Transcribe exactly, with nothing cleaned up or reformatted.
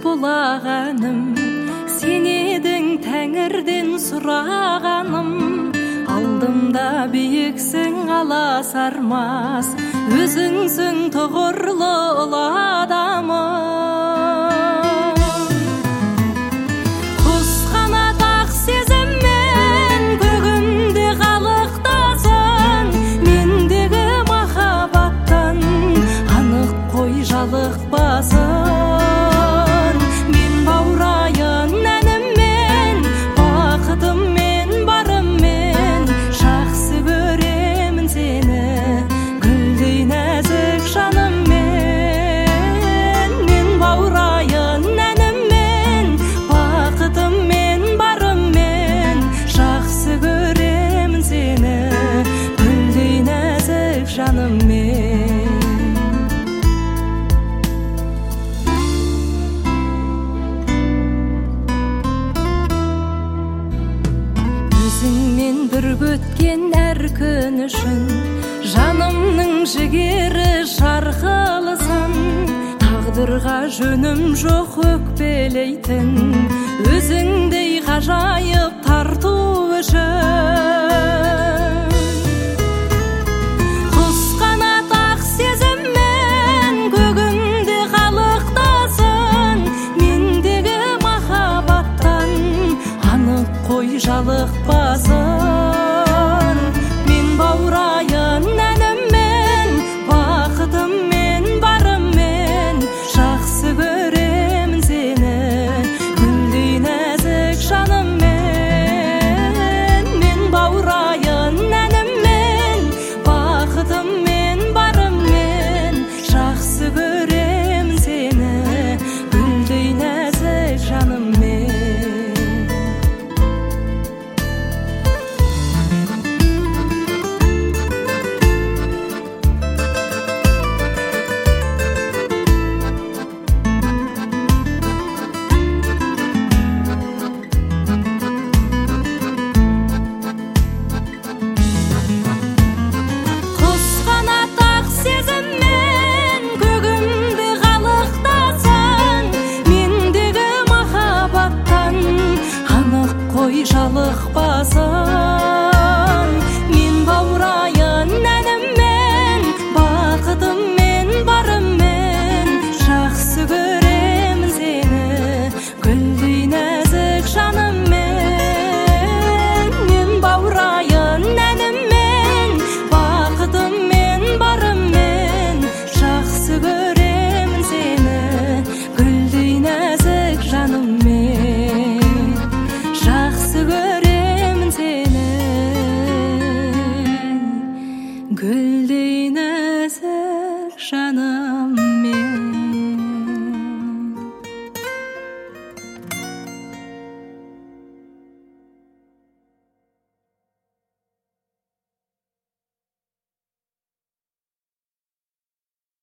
бұлағаным, сен едің тәңірден сұрағаным. Алдымда биіксің аласармас, өзіңсің тұғырлы ұлы адамым. Құс қанат ақ сезіммен көгімде қалықтасың, мендегі махаббаттан анық қой жалықпасын. Мен баурайын әніммен, бақытыммен, барыммен, жақсы көремін сені, гүлдей нәзік жаныммен. Мен баурайын әніммен, бақытыммен, барыммен, жақсы көремін сені, гүлдей нәзік жаныммен. Өзіңмен бірге өткен әр күн үшін жанымның жігері жарқылысын. Тағдырға жөнім жоқ өкпелейтін, өзіңдей ғажайып тарту үшін.